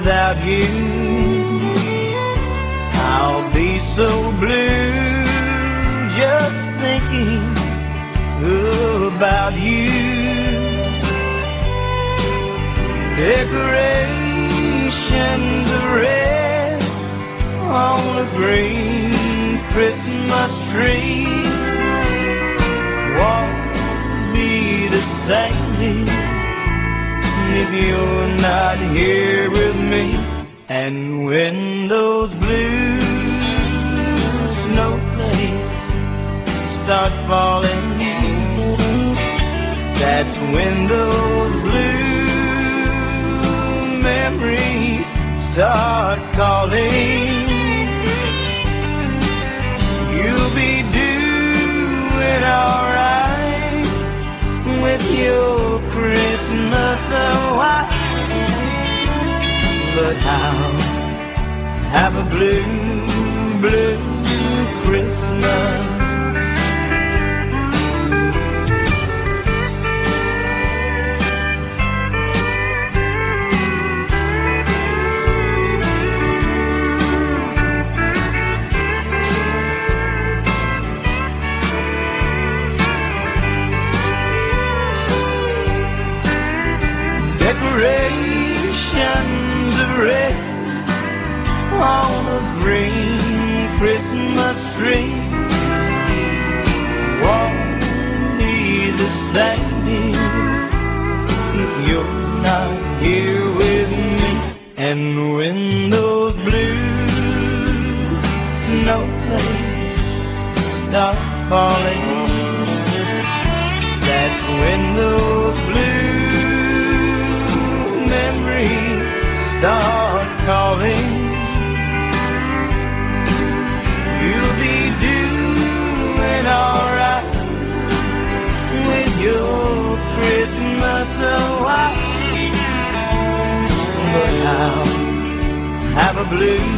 without you. I'll be so blue just thinking about you. Decorations of red on a green Christmas tree won't be the same if you're not here with me. And when those blue snowflakes start falling, that's when those blue memories start calling. You'll be doing alright with your Christmas white, but I'll have a blue, blue Christmas. Decorations of red on a green Christmas tree won't be the same if you're not here with me. And when those blue snowflakes start falling, that's when those blue memories start calling. You'll be doing alright with your Christmas white, but I'll have a blue,